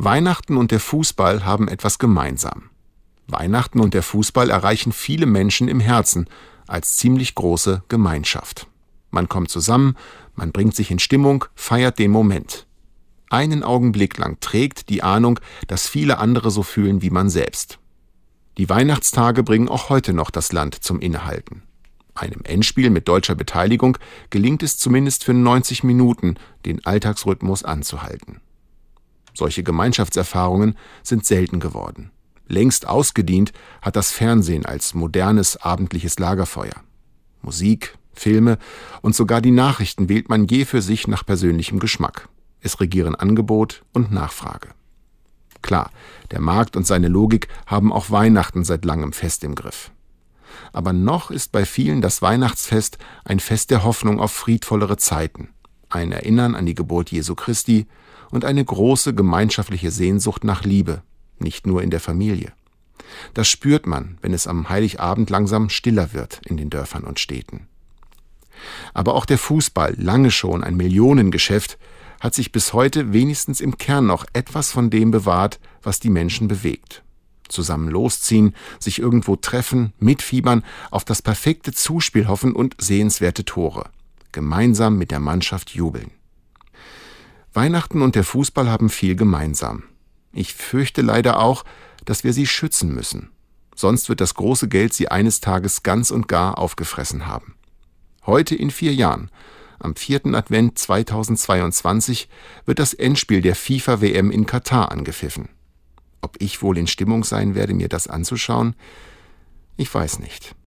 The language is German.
Weihnachten und der Fußball haben etwas gemeinsam. Weihnachten und der Fußball erreichen viele Menschen im Herzen als ziemlich große Gemeinschaft. Man kommt zusammen, man bringt sich in Stimmung, feiert den Moment. Einen Augenblick lang trägt die Ahnung, dass viele andere so fühlen wie man selbst. Die Weihnachtstage bringen auch heute noch das Land zum Innehalten. Einem Endspiel mit deutscher Beteiligung gelingt es zumindest für 90 Minuten, den Alltagsrhythmus anzuhalten. Solche Gemeinschaftserfahrungen sind selten geworden. Längst ausgedient hat das Fernsehen als modernes abendliches Lagerfeuer. Musik, Filme und sogar die Nachrichten wählt man je für sich nach persönlichem Geschmack. Es regieren Angebot und Nachfrage. Klar, der Markt und seine Logik haben auch Weihnachten seit langem fest im Griff. Aber noch ist bei vielen das Weihnachtsfest ein Fest der Hoffnung auf friedvollere Zeiten, ein Erinnern an die Geburt Jesu Christi und eine große gemeinschaftliche Sehnsucht nach Liebe, nicht nur in der Familie. Das spürt man, wenn es am Heiligabend langsam stiller wird in den Dörfern und Städten. Aber auch der Fußball, lange schon ein Millionengeschäft, hat sich bis heute wenigstens im Kern noch etwas von dem bewahrt, was die Menschen bewegt. Zusammen losziehen, sich irgendwo treffen, mitfiebern, auf das perfekte Zuspiel hoffen und sehenswerte Tore. Gemeinsam mit der Mannschaft jubeln. Weihnachten und der Fußball haben viel gemeinsam. Ich fürchte leider auch, dass wir sie schützen müssen. Sonst wird das große Geld sie eines Tages ganz und gar aufgefressen haben. Heute in 4 Jahren, am 4. Advent 2022, wird das Endspiel der FIFA-WM in Katar angepfiffen. Ob ich wohl in Stimmung sein werde, mir das anzuschauen? Ich weiß nicht.